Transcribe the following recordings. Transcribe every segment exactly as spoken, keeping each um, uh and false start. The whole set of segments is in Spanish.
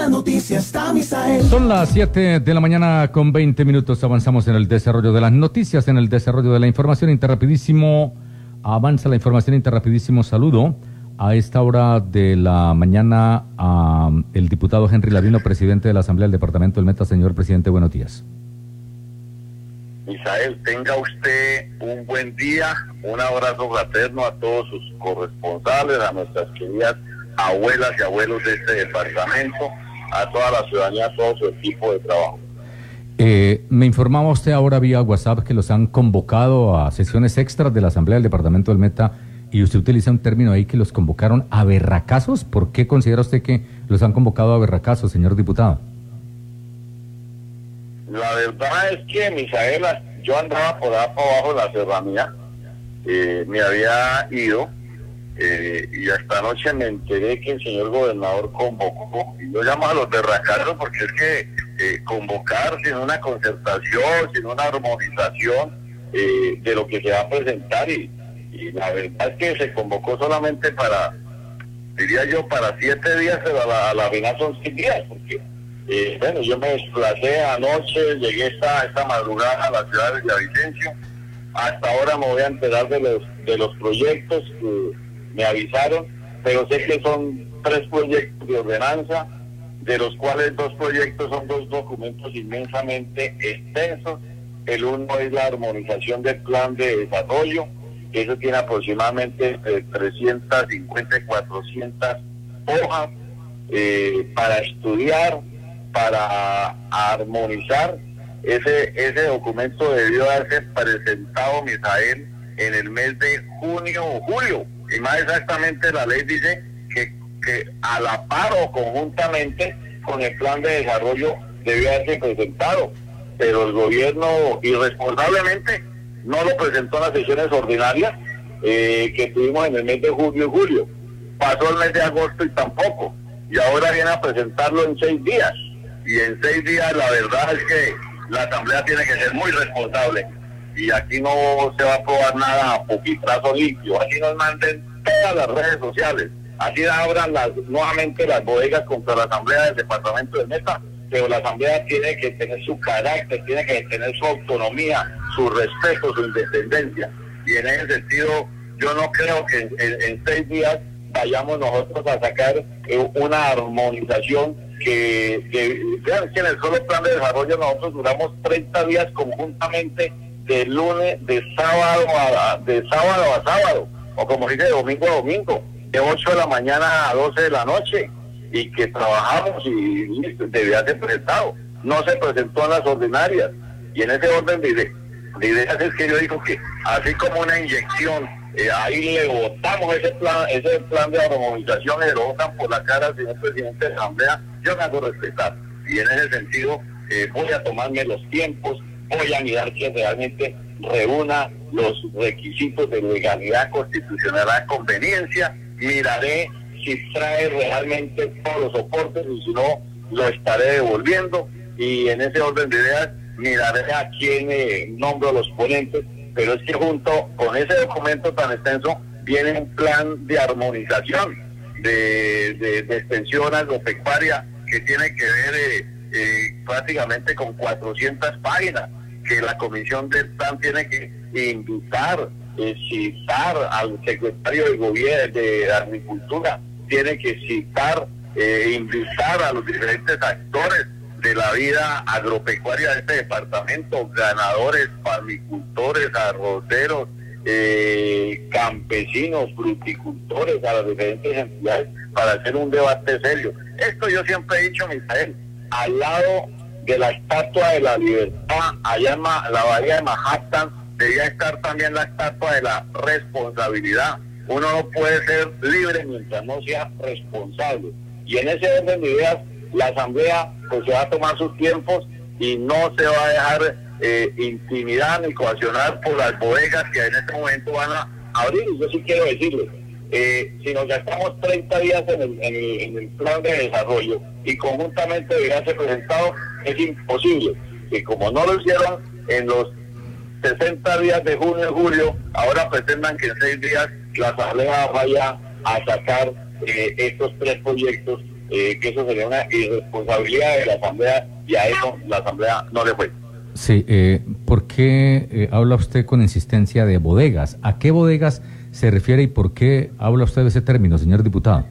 noticia está Misael. Son las siete de la mañana con veinte minutos. Avanzamos en el desarrollo de las noticias, en el desarrollo de la información. Interrapidísimo, avanza la información interrapidísimo. Saludo a esta hora de la mañana a el diputado Henry Lavino, presidente de la Asamblea del Departamento del Meta. Señor presidente, buenos días. Misael, tenga usted un buen día, un abrazo fraterno a todos sus corresponsales, a nuestras queridas abuelas y abuelos de este departamento, a toda la ciudadanía, a todo su equipo de trabajo. Eh, me informaba usted ahora vía WhatsApp que los han convocado a sesiones extras de la Asamblea del Departamento del Meta, y usted utiliza un término ahí que los convocaron a berracazos. ¿Por qué considera usted que los han convocado a berracazos, señor diputado? La verdad es que, Misaela, yo andaba por abajo abajo de la serranía, eh, me había ido, eh, y hasta anoche me enteré que el señor gobernador convocó, y yo llamo a los berracazos porque es que eh, convocar sin una concertación, sin una armonización eh, de lo que se va a presentar, y, y la verdad es que se convocó solamente para, diría yo, para siete días, pero a la, a la final son seis días, porque Eh, bueno, yo me desplacé anoche, llegué esta, esta madrugada a la ciudad de Villavicencio. Hasta ahora me voy a enterar de los, de los proyectos que me avisaron, pero sé que son tres proyectos de ordenanza, de los cuales dos proyectos son dos documentos inmensamente extensos. El uno es la armonización del plan de desarrollo, eso tiene aproximadamente entre trescientas cincuenta y cuatrocientas hojas eh, para estudiar, para armonizar. Ese ese documento debió haberse presentado, Misael, en el mes de junio o julio, y más exactamente la ley dice que, que a la par o conjuntamente con el plan de desarrollo debió haberse presentado, pero el gobierno irresponsablemente no lo presentó en las sesiones ordinarias eh, que tuvimos en el mes de junio y julio. Pasó el mes de agosto y tampoco, y ahora viene a presentarlo en seis días. Y en seis días la verdad es que la Asamblea tiene que ser muy responsable, y aquí no se va a aprobar nada a pupitrazo limpio. Aquí nos manden todas las redes sociales, así abran las, nuevamente las bodegas contra la Asamblea del Departamento del Meta, pero la Asamblea tiene que tener su carácter, tiene que tener su autonomía, su respeto, su independencia, y en ese sentido yo no creo que en, en, en seis días vayamos nosotros a sacar eh, una armonización que, que, que en el solo plan de desarrollo nosotros duramos treinta días conjuntamente, de lunes, de sábado a de sábado a sábado, o como dice, de domingo a domingo, de ocho de la mañana a doce de la noche, y que trabajamos, y, y debía ser presentado. No se presentó en las ordinarias, y en ese orden de ideas, de ideas es que yo digo que así como una inyección, Eh, ahí le votamos ese plan, ese plan de armonización, y lo votan por la cara al señor presidente de la Asamblea. Yo me hago respetar, y en ese sentido eh, voy a tomarme los tiempos, voy a mirar que realmente reúna los requisitos de legalidad constitucional a conveniencia, miraré si trae realmente todos los soportes, y si no, lo estaré devolviendo, y en ese orden de ideas miraré a quién eh, nombro los ponentes. Pero es que junto con ese documento tan extenso viene un plan de armonización de, de, de extensión agropecuaria que tiene que ver eh, eh, prácticamente con cuatrocientas páginas, que la comisión del plan tiene que invitar, eh, citar al secretario de gobierno de Agricultura, tiene que citar, eh, invitar a los diferentes actores de la vida agropecuaria de este departamento, ganadores, palmicultores, arroceros, eh, campesinos, fruticultores, a las diferentes entidades, para hacer un debate serio. Esto yo siempre he dicho, Misael, al lado de la Estatua de la Libertad, allá en la bahía de Manhattan, debía estar también la Estatua de la Responsabilidad. Uno no puede ser libre mientras no sea responsable, y en ese orden de ideas la Asamblea pues se va a tomar sus tiempos, y no se va a dejar eh, intimidar ni coaccionar por las bodegas que en este momento van a abrir. Y yo sí quiero decirles, eh, si nos gastamos treinta días en el, en, el, en el plan de desarrollo, y conjuntamente debería ser presentado, es imposible. Y como no lo hicieron en los sesenta días de junio y julio, ahora pretendan que en seis días la Asamblea vaya a sacar eh, estos tres proyectos eh, que eso sería una irresponsabilidad de la Asamblea, y a eso la Asamblea no le fue. Sí, eh, ¿por qué eh, habla usted con insistencia de bodegas? ¿A qué bodegas se refiere y por qué habla usted de ese término, señor diputado?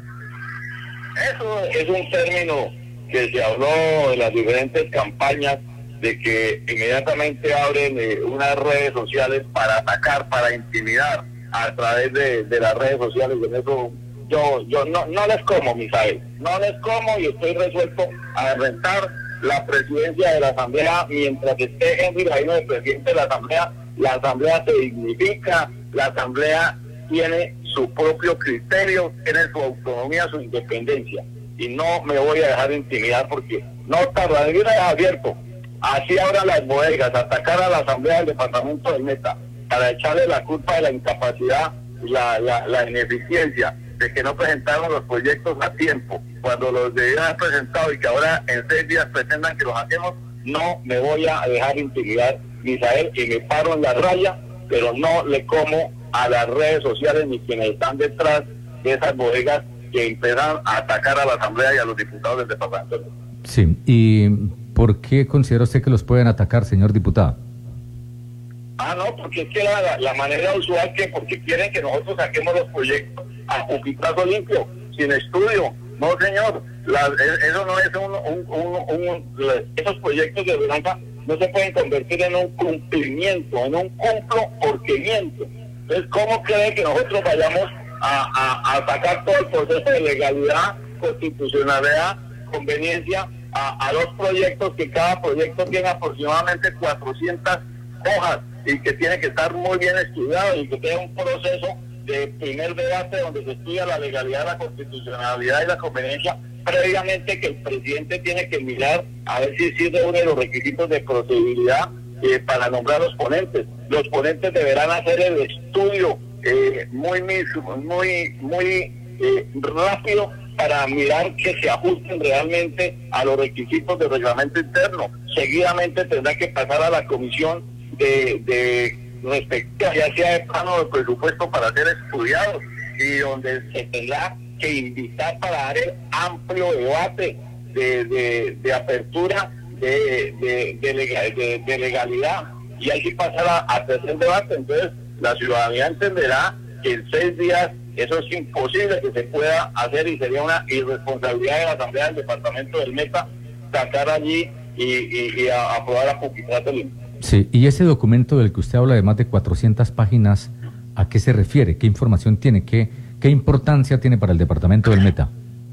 Eso es un término que se habló en las diferentes campañas, de que inmediatamente abren eh, unas redes sociales para atacar, para intimidar a través de, de las redes sociales. En eso yo yo no, no les como, Misael, no les como, y estoy resuelto a rentar la presidencia de la Asamblea mientras esté Henry Laino de presidente de la Asamblea. La Asamblea se dignifica, la Asamblea tiene su propio criterio, tiene su autonomía, su independencia, y no me voy a dejar intimidar, porque no tarda, de una vez abierto, así ahora las bodegas, atacar a la Asamblea del Departamento del Meta para echarle la culpa de la incapacidad, la, la, la ineficiencia, de que no presentaron los proyectos a tiempo, cuando los debieron haber presentado y que ahora en seis días pretendan que los hacemos. No me voy a dejar intimidar, Misael, y me paro en la raya, pero no le como a las redes sociales ni quienes están detrás de esas bodegas que empiezan a atacar a la Asamblea y a los diputados del departamento. Sí, ¿y por qué considera usted que los pueden atacar, señor diputado? Ah, no, porque es que la, la manera usual, que porque quieren que nosotros saquemos los proyectos a pupitazo limpio, sin estudio. No, señor, la, eso no es un, un, un, un, esos proyectos de ordenanza no se pueden convertir en un cumplimiento, en un cumplo porque miento. Entonces, ¿cómo cree que nosotros vayamos a, a, a atacar todo el proceso de legalidad, constitucionalidad, conveniencia a, a dos proyectos, que cada proyecto tiene aproximadamente cuatrocientas hojas y que tiene que estar muy bien estudiado y que tenga un proceso de primer debate donde se estudia la legalidad, la constitucionalidad y la conveniencia previamente, que el presidente tiene que mirar a ver si sí reúne los requisitos de procedibilidad eh, para nombrar los ponentes. Los ponentes deberán hacer el estudio eh, muy muy muy eh, rápido para mirar que se ajusten realmente a los requisitos del reglamento interno. Seguidamente tendrá que pasar a la comisión de, de respectiva, ya sea de plano de presupuesto, para ser estudiados, y donde se tendrá que invitar para dar el amplio debate de, de, de apertura de, de, de, legal, de, de legalidad, y hay que pasar a, a tercer debate. Entonces la ciudadanía entenderá que en seis días eso es imposible que se pueda hacer, y sería una irresponsabilidad de la Asamblea del Departamento del Meta sacar allí y, y, y a, aprobar a pupitrato limpio. Sí, y ese documento del que usted habla de más de cuatrocientas páginas, ¿a qué se refiere? ¿Qué información tiene? ¿Qué, qué importancia tiene para el Departamento del Meta?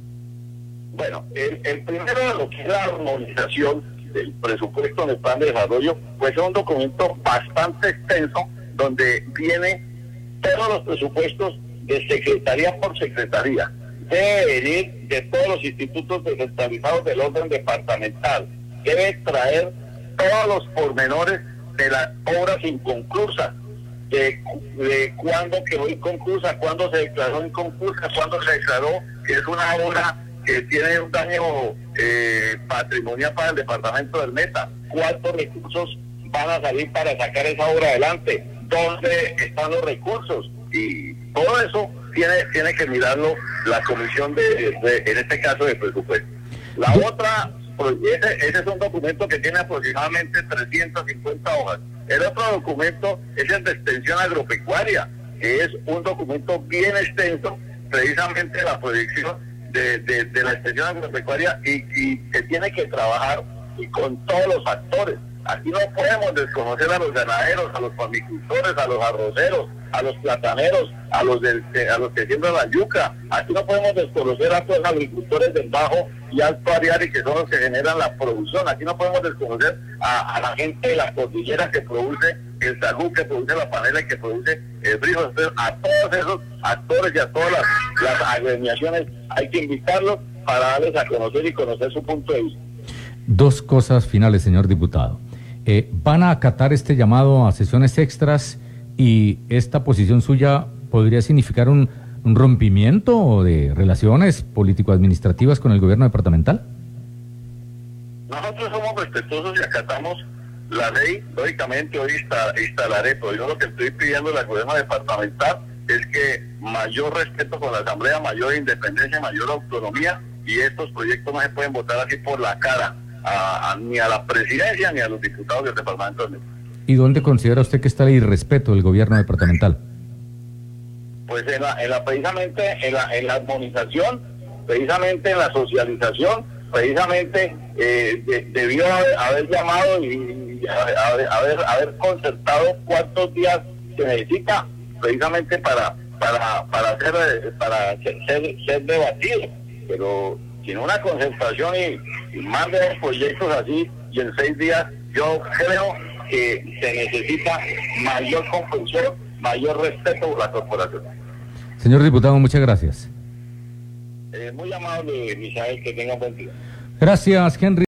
Bueno, el, el primero de lo que es la armonización del presupuesto en el plan de desarrollo, pues es un documento bastante extenso, donde viene todos los presupuestos de secretaría por secretaría. Debe venir de todos los institutos descentralizados del orden departamental. Debe traer todos los pormenores de las obras inconclusas, de, de cuándo quedó inconclusa, cuándo se declaró inconclusa, cuándo se declaró que es una obra que tiene un daño eh, patrimonial para el departamento del Meta, cuántos recursos van a salir para sacar esa obra adelante, dónde están los recursos, y todo eso tiene tiene que mirarlo la comisión de, de en este caso de presupuesto. La otra, pues ese, ese es un documento que tiene aproximadamente trescientas cincuenta hojas. El otro documento es el de extensión agropecuaria, que es un documento bien extenso, precisamente la proyección de, de, de la extensión agropecuaria, y, y se tiene que trabajar y con todos los actores. Aquí no podemos desconocer a los ganaderos, a los pamicultores, a los arroceros, a los plataneros, a los del, a los que siembran la yuca. Aquí no podemos desconocer a todos los agricultores del bajo y alto Ariari, que son los que generan la producción. Aquí no podemos desconocer a, a la gente de la cordillera que produce el sagú, que produce la panela y que produce el frijol. Entonces, a todos esos actores y a todas las, las agremiaciones hay que invitarlos para darles a conocer y conocer su punto de vista. Dos cosas finales, señor diputado. Eh, ¿Van a acatar este llamado a sesiones extras, y esta posición suya podría significar un, un rompimiento de relaciones político-administrativas con el gobierno departamental? Nosotros somos respetuosos y acatamos la ley. Lógicamente hoy instalaré, pero yo lo que estoy pidiendo al gobierno departamental es que mayor respeto con la Asamblea, mayor independencia, mayor autonomía, y estos proyectos no se pueden votar así por la cara, a, a, ni a la presidencia ni a los diputados del departamento de Meta. ¿Y dónde considera usted que está el irrespeto del gobierno departamental? Pues en la, en la precisamente en la, en la armonización, precisamente en la socialización, precisamente eh, de, debió haber, haber llamado y, y haber, haber, haber concertado cuántos días se necesita precisamente para para para hacer para ser, ser debatido, pero sin una concentración y, y más de proyectos así y en seis días, yo creo que se necesita mayor comprensión, mayor respeto por la corporación. Señor diputado, muchas gracias. Eh, muy amable, Misael, que tenga un buen día. Gracias, Henry.